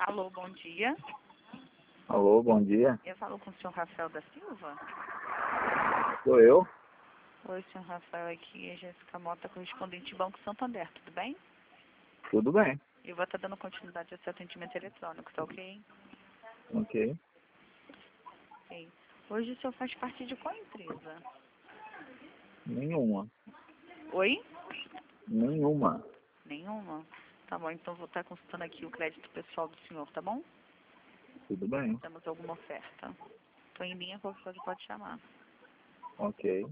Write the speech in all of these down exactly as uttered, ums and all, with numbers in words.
Alô, bom dia. Alô, bom dia. Eu falo com o senhor Rafael da Silva. Sou eu? Oi, senhor Rafael, aqui é Jéssica Mota, correspondente Banco Santander, tudo bem? Tudo bem. Eu vou estar dando continuidade ao seu atendimento eletrônico, tá ok? Ok. Ok. Hoje o senhor faz parte de qual empresa? Nenhuma. Oi? Nenhuma. Nenhuma? Tá bom, então vou estar consultando aqui o crédito pessoal do senhor, tá bom? Tudo bem. Temos alguma oferta. Estou em linha, qualquer coisa pode chamar. Ok.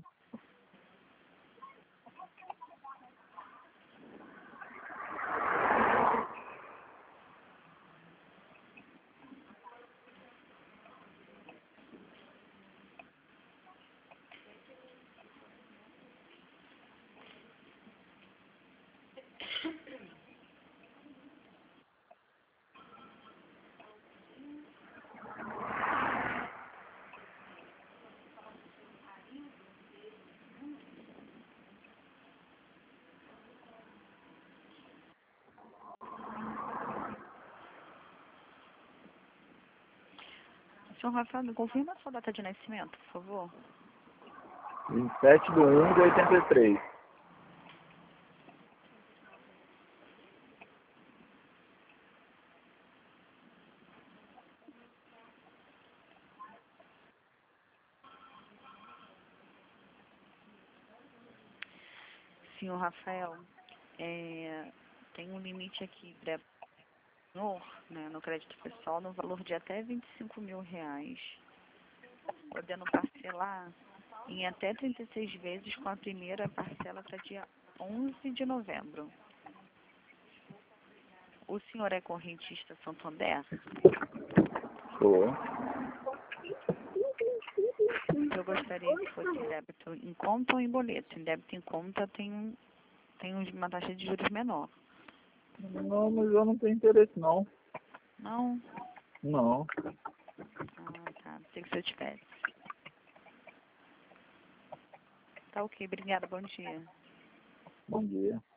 Senhor Rafael, me confirma a sua data de nascimento, por favor. vinte e sete de um de oitenta e três. Senhor Rafael, é, tem um limite aqui para o senhor, né, no crédito pessoal, no valor de até vinte e cinco mil reais, podendo parcelar em até trinta e seis vezes com a primeira parcela para dia onze de novembro. O senhor é correntista Santander? Sou. Eu gostaria que fosse em débito em conta ou em boleto. Em débito em conta tem, tem uma taxa de juros menor. Não, mas eu não tenho interesse, não. Não? Não. Ah, tá. Pensei que se eu tivesse. Tá ok, obrigada, bom dia. Bom dia.